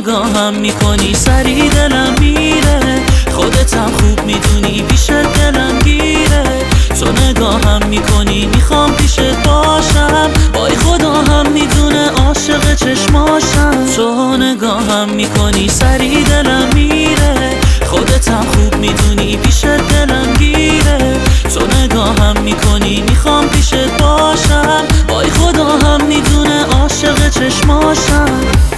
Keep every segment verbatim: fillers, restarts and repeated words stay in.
نگاهم میکنی سری دلم میره، خودتم خوب میدونی پیشت دلم گیره. تو نگاهم میکنی میخوام پیشت باشم، وای خدا هم میدونه عاشق چشماشم. تو نگاهم میکنی سری دلم میره، خودتم خوب میدونی پیشت دلم گیره. تو نگاهم میکنی میخوام پیشت باشم، وای خدا هم میدونه عاشق چشماشم.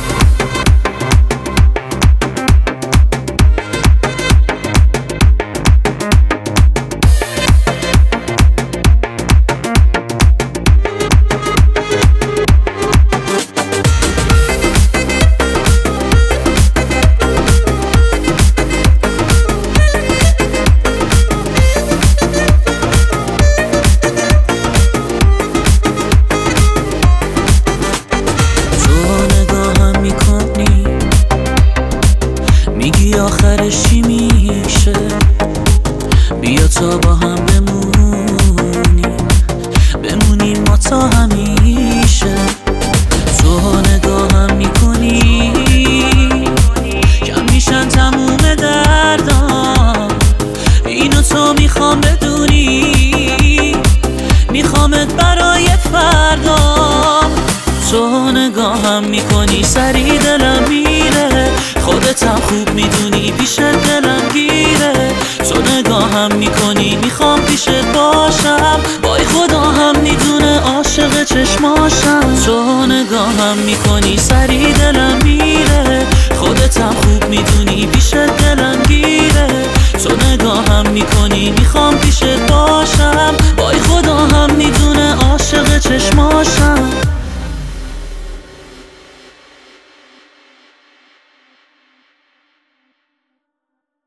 میگی آخرش چی میشه، بیا تا با هم بمونیم بمونیم ما تا همیشه. تو نگاهم میکنی کم میشن تموم دردام، اینو تو میخوام بدونی، میخوامت برای فردام. تو نگاهم میکنی سری دلم میره، خودتم خوب میدونی پیشت دلم گیره. تو نگاهم میکنی میخوام پیشت باشم، وای خدا هم میدونه عاشق چشماشم. تو نگاهم میکنی سری دلم میره، خودتم خوب میدونی پیشت دلم گیره. تو نگاهم میکنی میخوام پیشت باشم، وای خدا هم میدونه عاشق چشماشم.